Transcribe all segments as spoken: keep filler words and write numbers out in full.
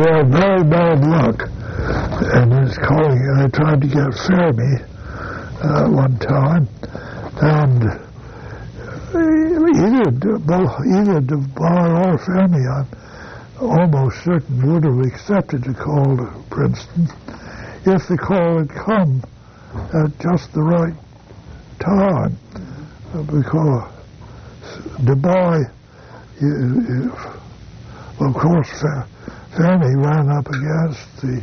had very bad luck in his calling. I tried to get Fermi uh, one time, and either either Dubois or Fermi, I'm almost certain, would have accepted the call to Princeton if the call had come at just the right time, because Dubois, well, of course, Fermi ran up against the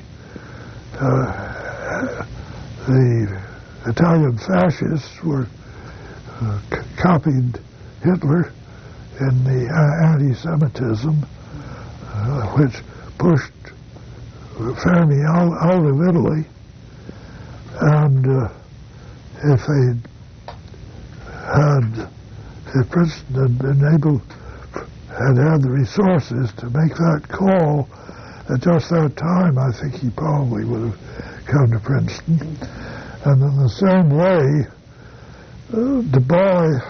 uh, the Italian fascists were uh, c- copied Hitler in the uh, anti-Semitism, uh, which pushed Fermi out, out of Italy, and uh, if they had, if Princeton had been able, had had the resources to make that call at just that time, I think he probably would have come to Princeton. And in the same way, uh, Dubois,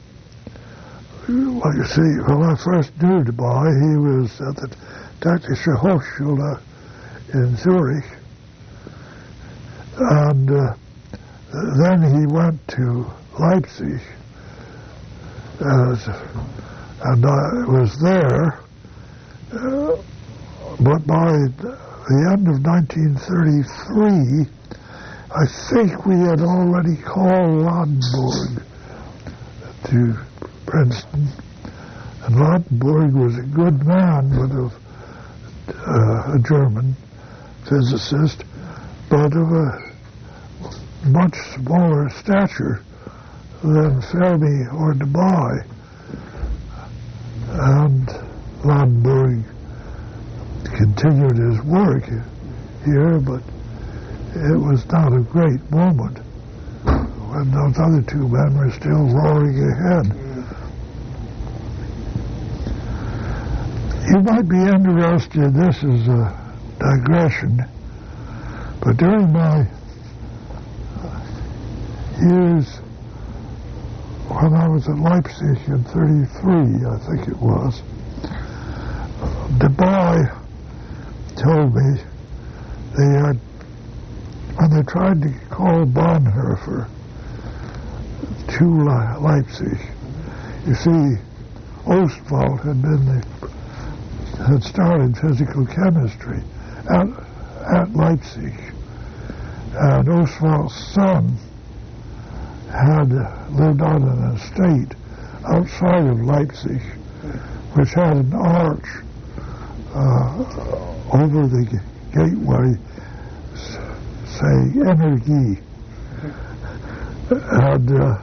well, you see, when I first knew Dubois, he was at the Technische Hochschule in Zurich, and uh, then he went to Leipzig, as, and I was there, uh, but by the end of nineteen thirty-three, I think we had already called Ladenburg to Princeton, and Ladenburg was a good man, but of uh, a German physicist, but of a much smaller stature than Fermi or Dubois. And Ladenburg continued his work here, but it was not a great moment when those other two men were still roaring ahead. You might be interested, this is a digression, but during my years when I was at Leipzig in thirty-three, I think it was, Dubois told me they had, when they tried to call Bonhoeffer to Le- Leipzig, you see, Ostwald had been the, had started physical chemistry at, at Leipzig, and Ostwald's son had lived on an estate outside of Leipzig, which had an arch uh, over the g- gateway, say, Energie. And uh,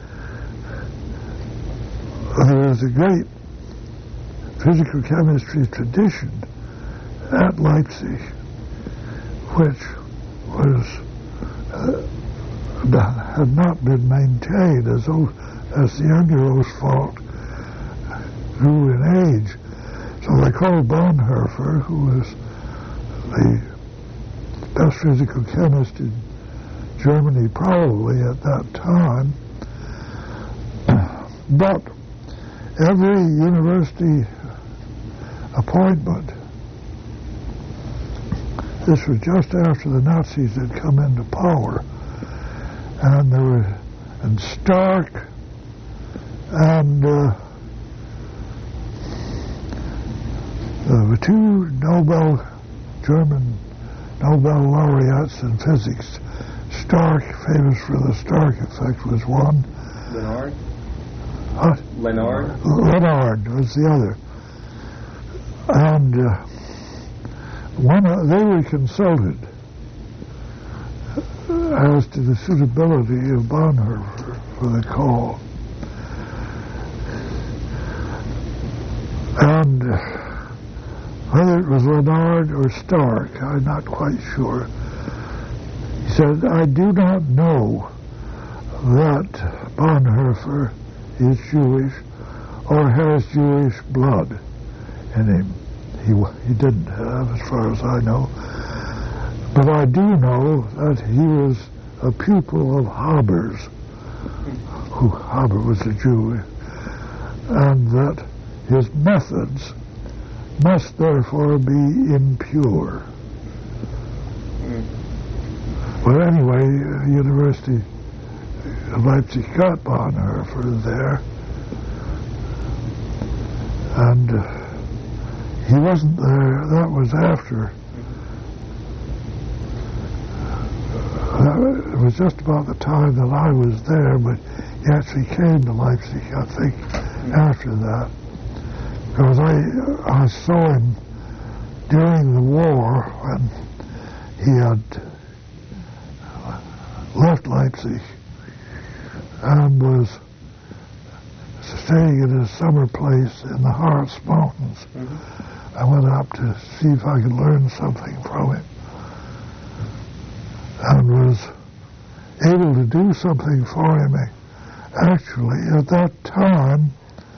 there was a great physical chemistry tradition at Leipzig, which was uh, had not been maintained as o- as the younger Ostwald grew in age. So they called Bonhoeffer, who was the best physical chemist in Germany probably at that time. But every university appointment, this was just after the Nazis had come into power, and there were, and Stark and uh, there were two Nobel, German Nobel laureates in physics. Stark, famous for the Stark effect, was one. Leonard? Huh? Leonard? Leonard was the other. And uh, one, uh, they were consulted as to the suitability of Bonhoeffer for the call. And uh, whether it was Leonard or Stark, I'm not quite sure. He said, I do not know that Bonhoeffer is Jewish or has Jewish blood in him. He, he didn't have, as far as I know. But I do know that he was a pupil of Haber's, who Haber was a Jew, and that his methods must therefore be impure. Mm. Well, anyway, uh, University of Leipzig got Bonhoeffer there, and uh, he wasn't there. That was after. Uh, it was just about the time that I was there, but he actually came to Leipzig, I think, after that. Because I, I saw him during the war when he had left Leipzig and was staying at his summer place in the Harz Mountains. Mm-hmm. I went up to see if I could learn something from him, and was able to do something for him. Actually, at that time,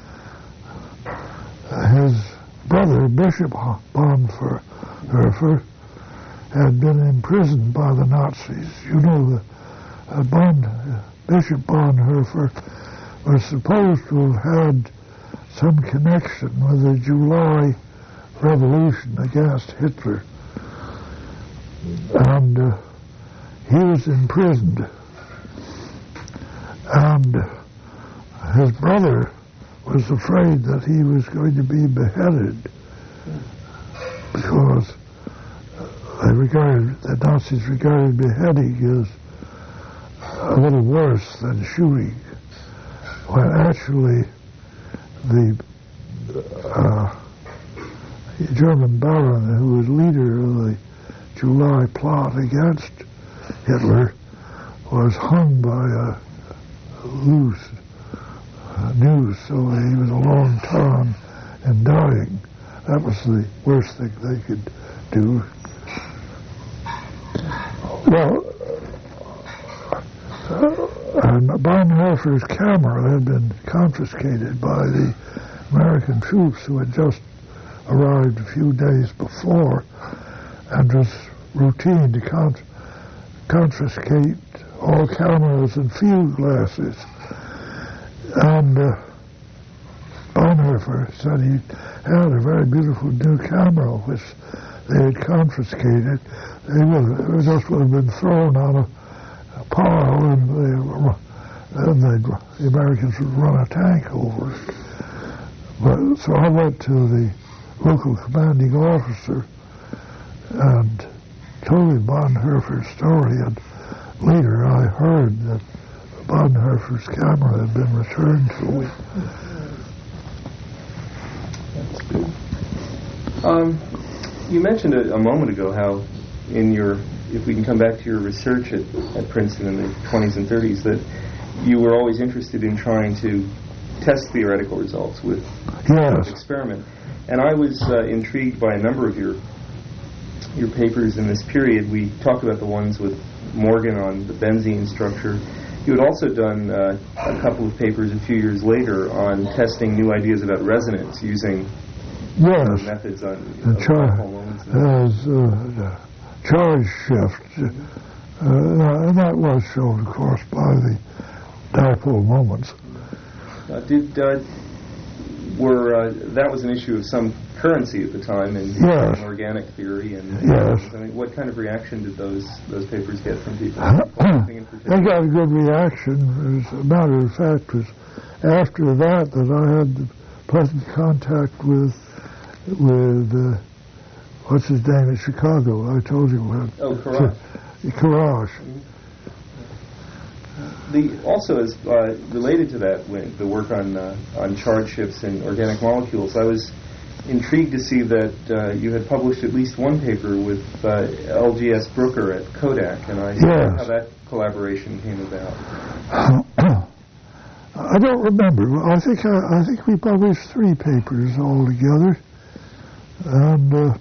his brother, Bishop Bonhoeffer, had been imprisoned by the Nazis. You know, the uh, Bon, uh, Bishop Bonhoeffer was supposed to have had some connection with the July Revolution against Hitler. And uh, he was imprisoned. And his brother was afraid that he was going to be beheaded because they regarded, the Nazis regarded beheading as a little worse than shooting, when actually the uh, German baron who was leader of the July plot against Hitler was hung by a loose uh, noose, so he was a long time and dying. That was the worst thing they could do. Well, uh, and Bonhoeffer's camera had been confiscated by the American troops who had just arrived a few days before, and was routine to con- confiscate all cameras and field glasses. And uh, Bonhoeffer said he had a very beautiful new camera which they had confiscated. They would, it just would have been thrown on a, a pile, and they, then the Americans would run a tank over it. But so I went to the local commanding officer and told him Bonhoeffer's story, and later I heard that Bonhoeffer's camera had been returned to me. That's good. Um, you mentioned a, a moment ago how in your, if we can come back to your research at, at Princeton in the twenties and thirties, that you were always interested in trying to test theoretical results with yes. experiment. And I was uh, intrigued by a number of your your papers in this period. We talked about the ones with Morgan on the benzene structure. You had also done uh, a couple of papers a few years later on testing new ideas about resonance using yes. methods on the char- moments. As uh, charge shift. Uh, and that was shown, of course, by the dipole moments. Uh, did uh, were uh, that was an issue of some currency at the time in, yes. in organic theory, and yes. I mean, what kind of reaction did those those papers get from people? They got a good reaction. As a matter of fact, it was after that that I had the pleasant contact with with uh, what's his name in Chicago. I told you what. Oh, Courage. Courage. Mm-hmm. The, also, as uh, related to that, when the work on uh, on charge shifts in organic molecules, I was intrigued to see that uh, you had published at least one paper with uh, L G S Brooker at Kodak, and I yes. wondered how that collaboration came about. I don't remember. I think I, I think we published three papers altogether, and uh,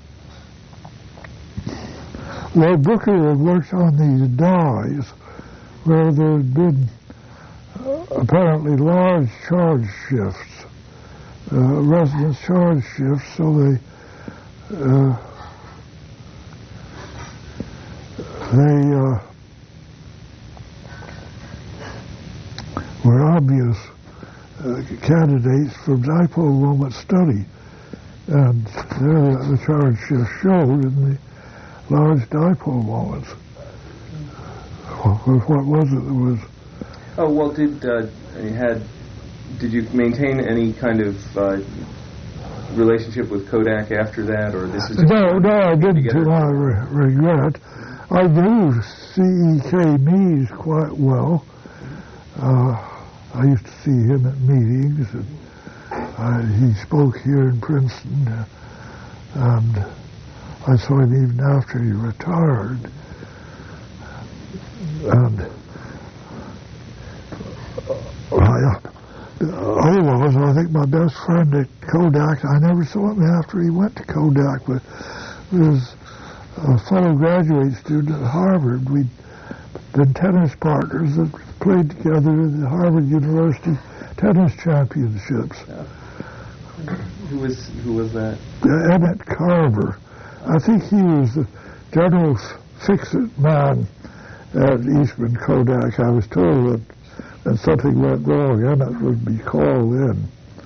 well, Brooker had worked on these dyes where there had been uh, apparently large charge shifts, uh, resonance charge shifts, so they uh, they uh, were obvious uh, candidates for dipole moment study. And there the charge just showed in the large dipole moments. What, what was it that was... Oh, well, did uh, you had... Did you maintain any kind of uh, relationship with Kodak after that, or this is just no, no, I didn't. To my re- regret, I knew C E K Mies quite well. Uh, I used to see him at meetings, and uh, he spoke here in Princeton, uh, and I saw him even after he retired. And I. Otherwise, I think my best friend at Kodak, I never saw him after he went to Kodak, but there was a fellow graduate student at Harvard. We'd been tennis partners that played together in the Harvard University tennis championships. Yeah. Who was who was that? Uh, Emmett Carver. I think he was the general fix-it man at Eastman Kodak. I was told that and something went wrong, Emmett would be called in.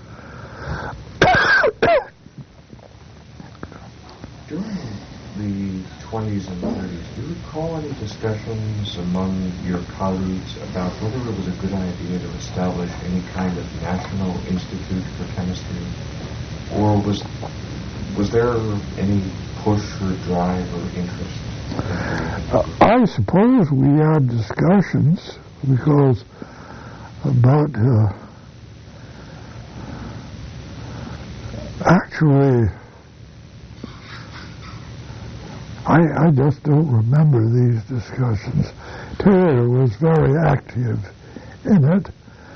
During the twenties and thirties, do you recall any discussions among your colleagues about whether it was a good idea to establish any kind of national institute for chemistry? Or was was there any push or drive or interest? Uh, I suppose we had discussions because But uh, actually, I, I just don't remember these discussions. Taylor was very active in it.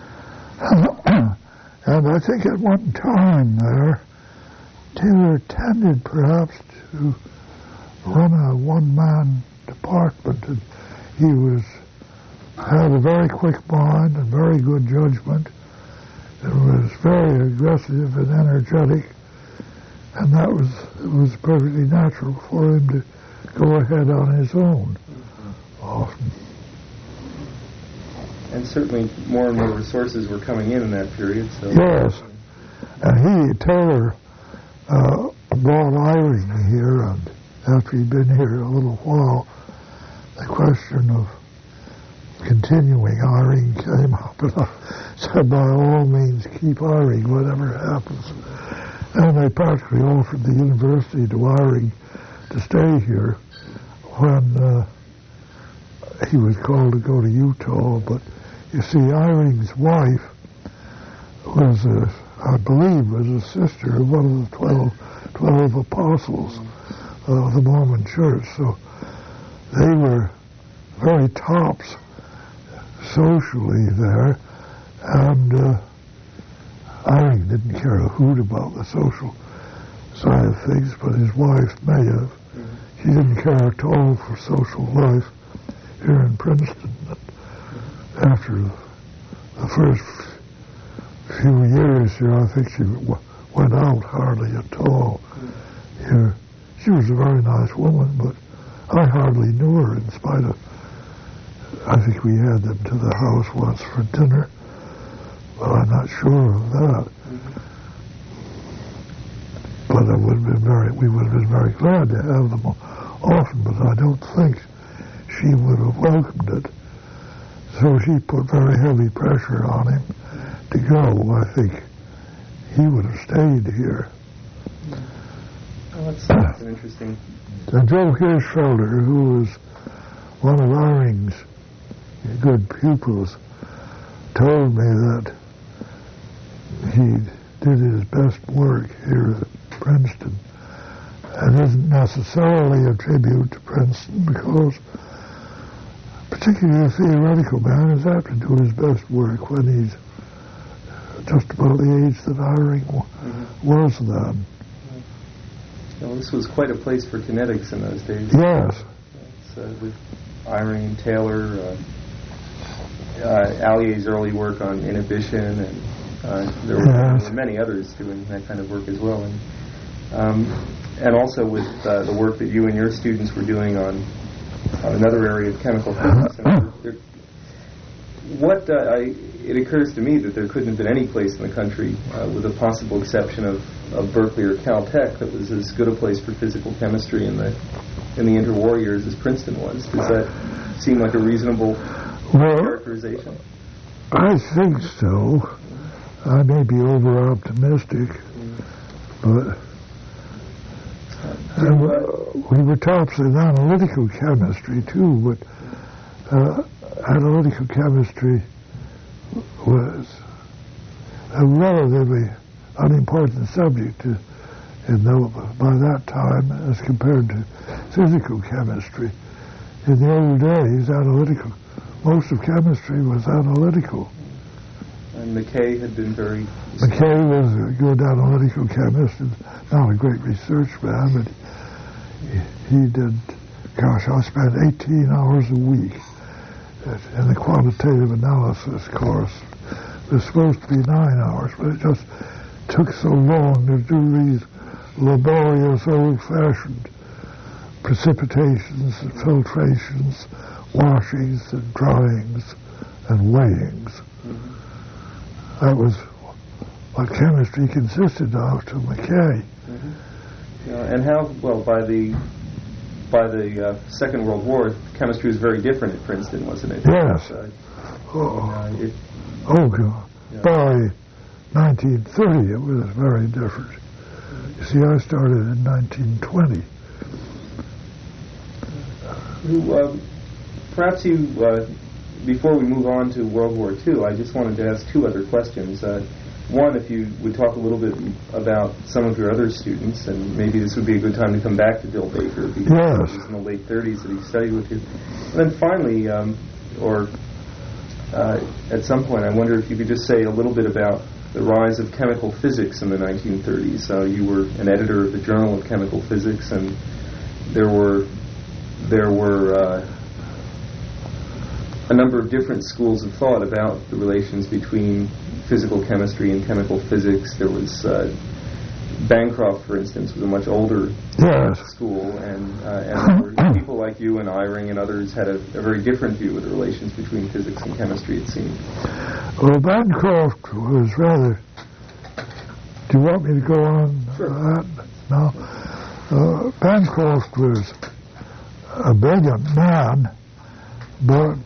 And I think at one time there, Taylor tended perhaps to run a one-man department, and he was had a very quick mind and very good judgment, and was very aggressive and energetic, and that was it was perfectly natural for him to go ahead on his own mm-hmm. often. And certainly more and more resources were coming in in that period. So yes, and he, Taylor, uh, brought Eyring here, and after he'd been here a little while, the question of continuing Eyring came up, and I said, by all means, keep Eyring, whatever happens. And they practically offered the university to Eyring to stay here when uh, he was called to go to Utah. But you see, Eyring's wife was, a, I believe, was a sister of one of the twelve, twelve apostles of the Mormon Church. So they were very tops socially there, and uh, Eyring didn't care a hoot about the social side of things, but his wife may have. She didn't care at all for social life here in Princeton. After the first few years here, I think she w- went out hardly at all here. She was a very nice woman, but I hardly knew her in spite of, I think we had them to the house once for dinner, but I'm not sure of that. Mm-hmm. But I would have been very, we would have been very glad to have them often, but I don't think she would have welcomed it. So she put very heavy pressure on him to go. I think he would have stayed here. Well, that's, that's an interesting... And Joe Hirschfelder, who was one of Eyring's good pupils, told me that he did his best work here at Princeton. It isn't necessarily a tribute to Princeton, because particularly a theoretical man is apt to do his best work when he's just about the age that Eyring mm-hmm. was then. Well, this was quite a place for kinetics in those days. Yes. So with Eyring and Taylor, uh, uh, Allier's early work on inhibition, and uh, there, were, yes. there were many others doing that kind of work as well. And, um, and also with uh, the work that you and your students were doing on, on another area of chemical physics. And there, what uh, I, it occurs to me that there couldn't have been any place in the country, uh, with the possible exception of, of Berkeley or Caltech, that was as good a place for physical chemistry in the in the interwar years as Princeton was. Does that seem like a reasonable well, characterization? I think so. I may be over-optimistic, mm. but and, uh, we were tops in analytical chemistry, too, but uh, analytical chemistry was a relatively unimportant subject to, in the, by that time as compared to physical chemistry. In the old days, analytical, most of chemistry was analytical. And McKay had been very... McKay was a good analytical chemist, and not a great research man, but he, he did, gosh, I spent eighteen hours a week in the quantitative analysis course. It was supposed to be nine hours, but it just took so long to do these laborious, old-fashioned precipitations and filtrations, washings and dryings and weighings. Mm-hmm. That was what chemistry consisted of to McKay. Mm-hmm. Yeah, and how, well, by the by the uh, Second World War, chemistry was very different at Princeton, wasn't it? Yes. Uh, oh, uh, it, oh, God. Yeah. By nineteen thirty, it was very different. You see, I started in nineteen twenty. You, uh, perhaps you, uh, before we move on to World War Two, I just wanted to ask two other questions. Uh, one, if you would talk a little bit about some of your other students, and maybe this would be a good time to come back to Bill Baker, because yes. he was in the late thirties that he studied with you. And then finally, um, or uh, at some point, I wonder if you could just say a little bit about the rise of chemical physics in the nineteen thirties. Uh, you were an editor of the Journal of Chemical Physics, and there were there were uh, a number of different schools of thought about the relations between physical chemistry and chemical physics. There was uh, Bancroft, for instance, was a much older yes. school, and uh, and there were people like you and Eyring and others had a, a very different view of the relations between physics and chemistry, it seemed. Well, Bancroft was rather... Do you want me to go on sure. that? No? Uh, Bancroft was a brilliant man, but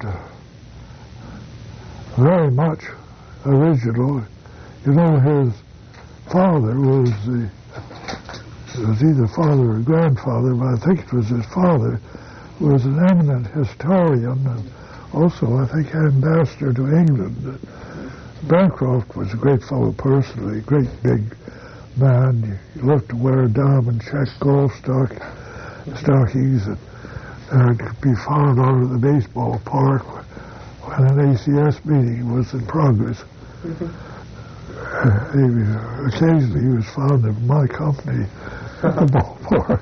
very much original. You know, his father was the, it was either father or grandfather, but I think it was his father, was an eminent historian and also, I think, ambassador to England. Bancroft was a great fellow personally, a great big man. He loved to wear diamond check golf stock, stockings, and, and could be found out at the baseball park when an A C S meeting was in progress. Mm-hmm. Uh, he, occasionally he was found in my company at the ballpark.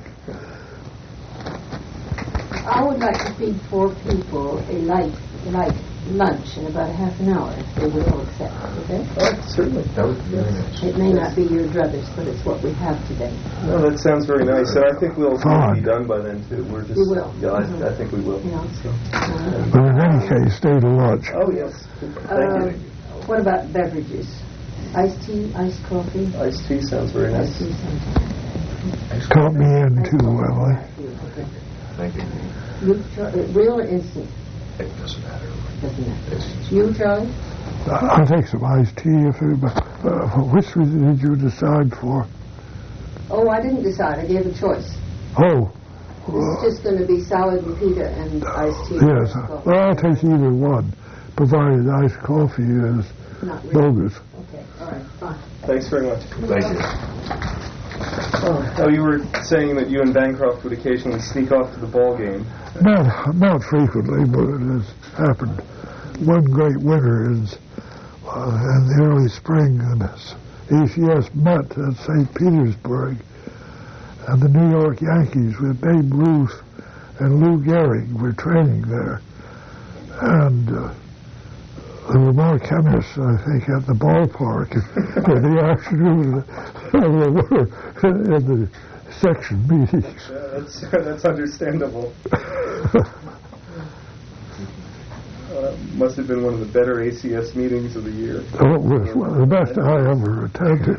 I would like to feed four people a light, light lunch in about a half an hour, if they would all accept, okay? Oh, certainly. That would be very nice. It may not be your druthers, but it's what we have today. No, that sounds very nice. And I think we'll we'll be done by then, too. We're just, we will. Yeah, I, mm-hmm. I think we will. Yeah. So. Uh, but in any case, stay to lunch. Oh, yes. Thank uh, you. What about beverages? Iced tea, iced coffee? Iced tea sounds very nice. Iced tea sounds nice. Count me in, too, Emily. Okay. Thank you. You, Char- real or instant? It doesn't matter. Doesn't matter. It's You, Charlie? I'll take some iced tea, if it, but uh, which did you decide for? Oh, I didn't decide. I gave a choice. Oh. It's just going to be salad and pita and iced tea. Yes. Well, I'll take either one, provided iced coffee is Not really. bogus. Okay, all right, fine. Thanks very much. Thank you. Oh, oh, you were saying that you and Bancroft would occasionally sneak off to the ball game. Not, not frequently, but it has happened. One great winter is uh, in the early spring, and A C S met at Saint Petersburg, and the New York Yankees with Babe Ruth and Lou Gehrig were training there. And uh, there were more chemists, I think, at the ballpark in the afternoon than there were in the section meetings. Yeah, that's, that's understandable. um, must have been one of the better A C S meetings of the year. Oh, it was one of the best I ever attended.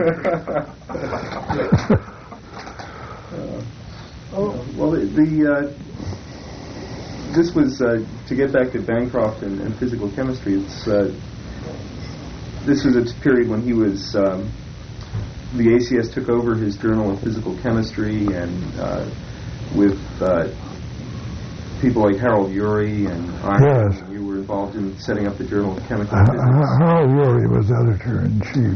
uh, oh, well, the, the uh, this was, uh, to get back to Bancroft and, and physical chemistry, it's, uh, this was a period when he was, um, the A C S took over his Journal of Physical Chemistry, and uh, with uh, people like Harold Urey and Iron, yes. you were involved in setting up the Journal of Chemical Uh, Physics. Harold Urey was editor-in-chief.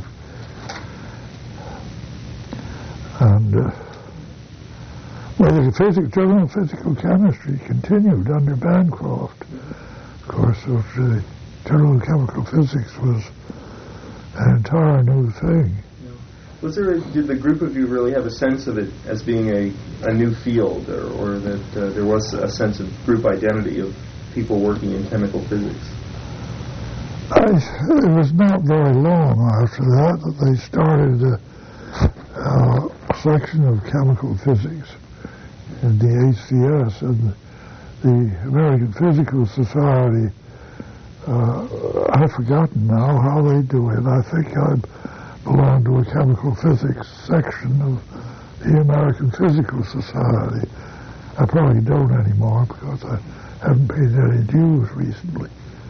And, uh, well, the physics, Journal of Physical Chemistry continued under Bancroft. Of course, the Journal of Chemical Physics was an entire new thing. Was there a, did the group of you really have a sense of it as being a, a new field, or, or that uh, there was a sense of group identity of people working in chemical physics? I, it was not very long after that that they started a, a section of chemical physics in the A C S, and the American Physical Society, uh, I've forgotten now how they do it. I think I belong to a chemical physics section of the American Physical Society. I probably don't anymore because I haven't paid any dues recently.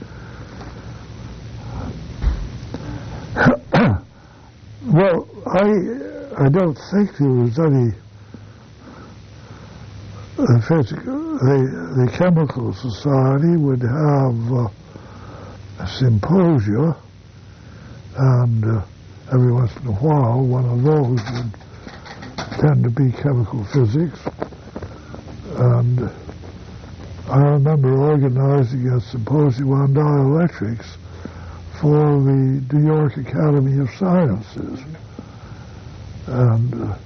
Well, I I don't think there was any the physical the the chemical society would have uh, a symposia, and uh, every once in a while one of those would tend to be chemical physics. And I remember organizing a symposium on dielectrics for the New York Academy of Sciences. And, uh,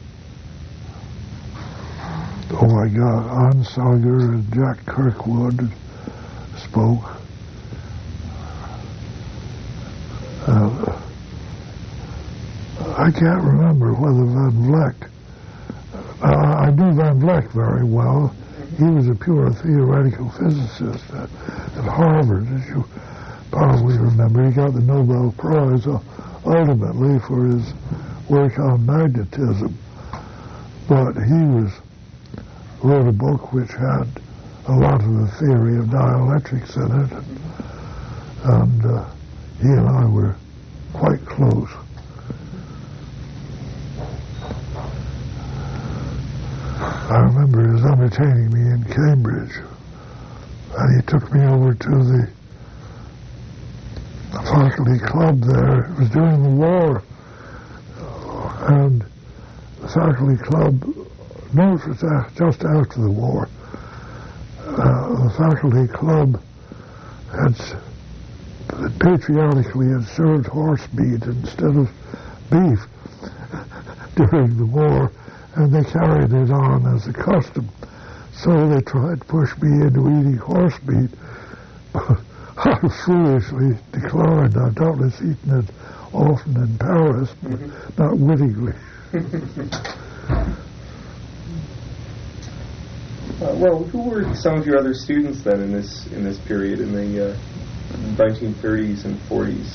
oh my God, Onsager and Jack Kirkwood spoke. Uh, I can't remember whether Van Vleck, uh, I knew Van Vleck very well. He was a pure theoretical physicist at, at Harvard, as you probably remember. He got the Nobel Prize uh, ultimately for his work on magnetism. But he was wrote a book which had a lot of the theory of dielectrics in it, and, and uh, he and I were quite close. I remember his entertaining me in Cambridge, and he took me over to the faculty club there. It was during the war, and the faculty club, no, it was just after the war, uh, the faculty club had patriotically had served horse meat instead of beef during the war, and they carried it on as a custom. So they tried to push me into eating horse meat, but I foolishly declined. I've doubtless eaten it often in Paris, but mm-hmm. not wittingly. uh, well, who were some of your other students then in this in this period, in the uh, nineteen thirties and forties?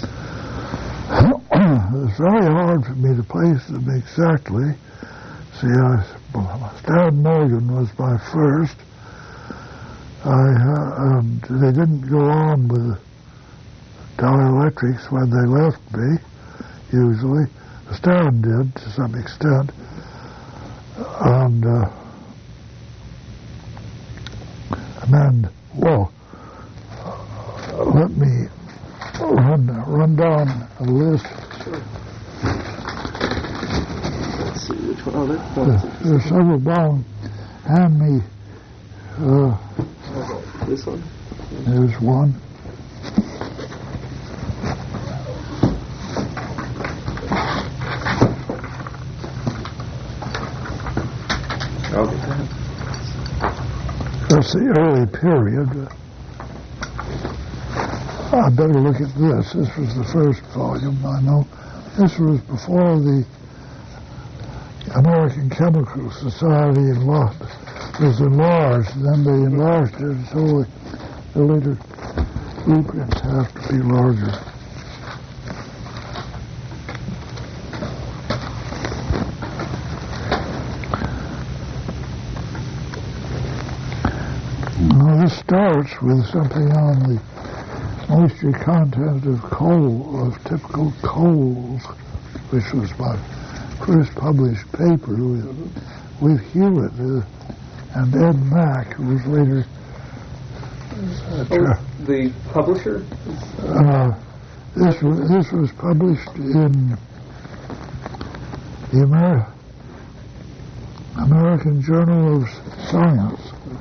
It's very hard for me to place them exactly. See, I, Stan Morgan was my first. I, uh, and they didn't go on with dielectrics when they left me, usually. Stan did, to some extent. And, uh, and then, well, uh, let me run, run down a list. Sure. Oh, that, there's, there's several down. Hand me uh, this one. There's one. I'll get that. That's the early period. I better look at this. This was the first volume, I know. This was before the American Chemical Society enlarged, was enlarged, then they enlarged it, so the later blueprints have to be larger. Now this starts with something on the moisture content of coal, of typical coals, which was my first published paper with, mm-hmm. with Hewitt uh, and Ed Mack, who was later uh, oh, the publisher? Uh, this was this was published in the Amer- American Journal of Science.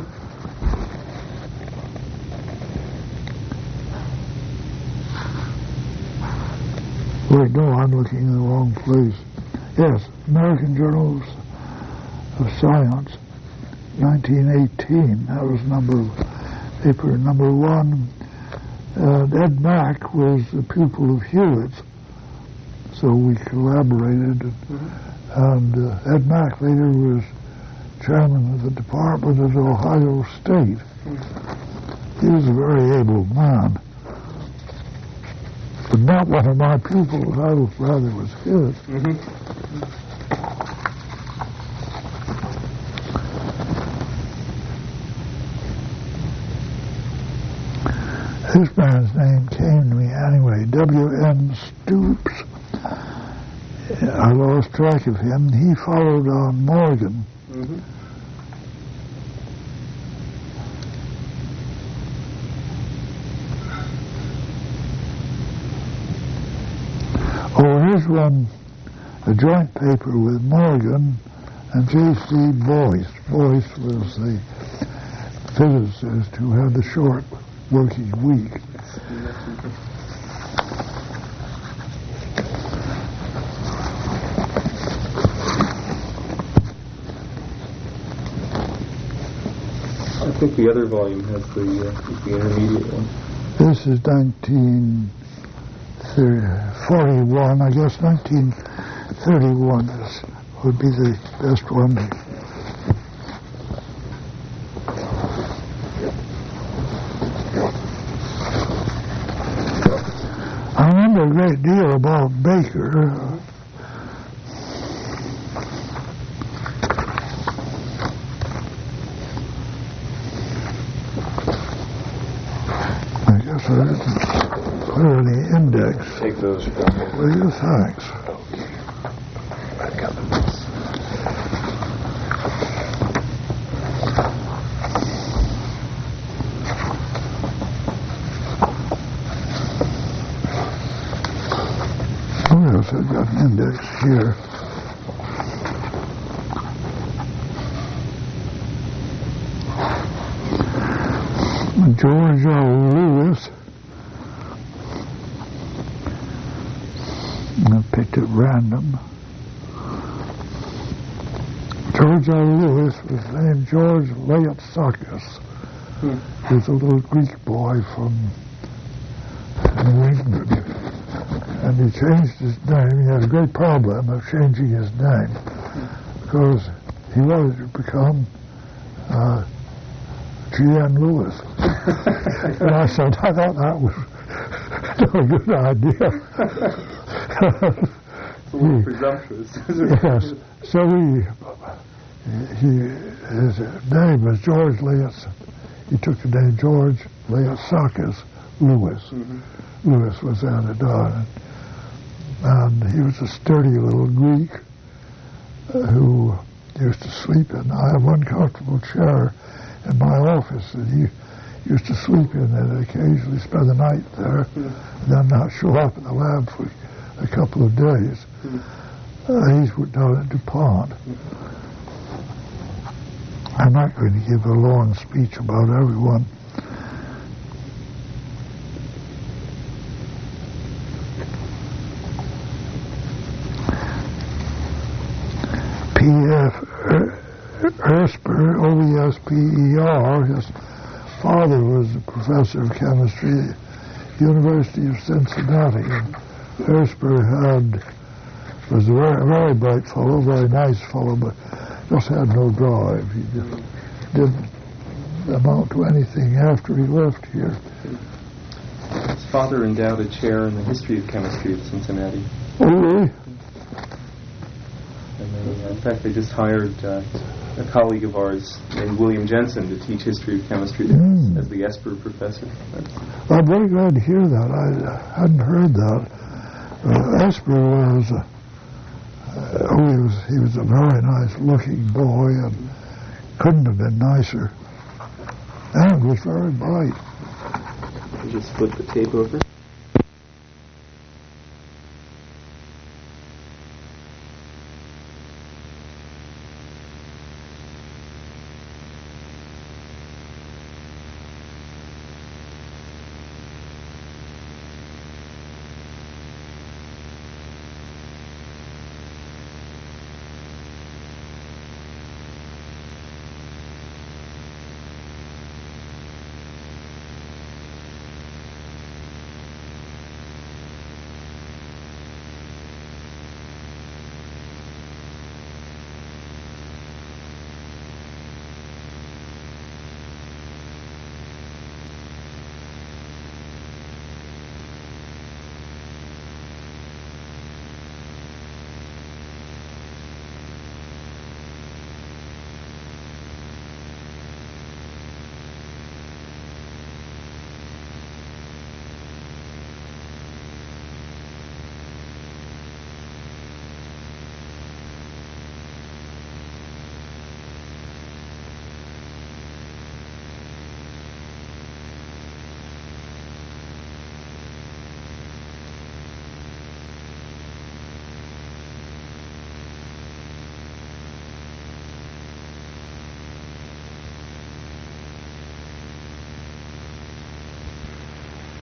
Wait, no, I'm looking in the wrong place. Yes, American Journal of Science, nineteen eighteen. That was number paper number one. And Ed Mack was a pupil of Hewitt's, so we collaborated. Mm-hmm. And uh, Ed Mack later was chairman of the department at Ohio State. Mm-hmm. He was a very able man. But not one of my pupils. I was rather was his. Mm-hmm. This man's name came to me anyway. W M Stoops. I lost track of him. He followed on Morgan. Mm-hmm. Oh, here's one, a joint paper with Morgan and J C Boyce. Boyce was the physicist who had the short working week. I think the other volume has the, uh, the intermediate one. This is nineteen forty-one. I guess nineteen thirty-one is, would be the best one. I remember a great deal about Baker. I guess I didn't put it in the index. Take those from me. Well, you thanks. I've got them. Oh, yes, I've got an index here. George O. Lewis. I picked it random. George O. Lewis was named George Laotsakis. Hmm. He was a little Greek boy from New England. And he changed his name. He had a great problem of changing his name because he wanted to become uh, G N Lewis. And I said, I thought that was not a good idea. It's a little presumptuous. Yes. So he, he, his name was George Leos. He took the name George Laotsakis Lewis. Mm-hmm. Lewis was added on. And he was a sturdy little Greek uh, who used to sleep in. I have one comfortable chair in my office that he used to sleep in and occasionally spend the night there mm. and then not show up in the lab for a couple of days. Mm. Uh, he's down at DuPont. Mm. I'm not going to give a long speech about everyone. P F Oesper, O E S P E R, his father was a professor of chemistry at the University of Cincinnati. And Oesper had, was a very, very bright fellow, very nice fellow, but just had no drive. He just didn't amount to anything after he left here. father endowed a chair in the history of chemistry at Cincinnati. Oh, really? And they, uh, in fact, they just hired uh, a colleague of ours named William Jensen to teach history of chemistry Mm. as the Esper professor. I'm very glad to hear that. I uh, hadn't heard that. Uh, Esper was, uh, uh, oh, he was, he was a very nice-looking boy and couldn't have been nicer. And was very bright. You just flip the tape over.